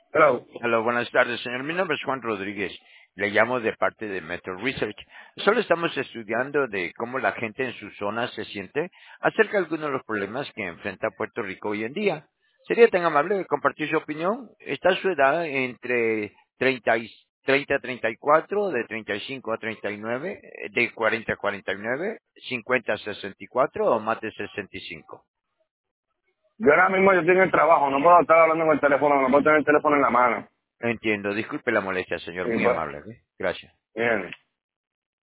Hello. Hola, buenas tardes, señor. Mi nombre es Juan Rodríguez. Le llamo de parte de Metro Research. Solo estamos estudiando de cómo la gente en su zona se siente acerca de algunos de los problemas que enfrenta Puerto Rico hoy en día. ¿Sería tan amable de compartir su opinión? ¿Está su edad entre 30 a 34, de 35 a 39, de 40 a 49, 50 a 64 o más de 65? Yo ahora mismo yo estoy en el trabajo, no puedo estar hablando con el teléfono, no puedo tener el teléfono en la mano. Entiendo. Disculpe la molestia, señor. Y Muy pues, amable. ¿Eh? Gracias. bien.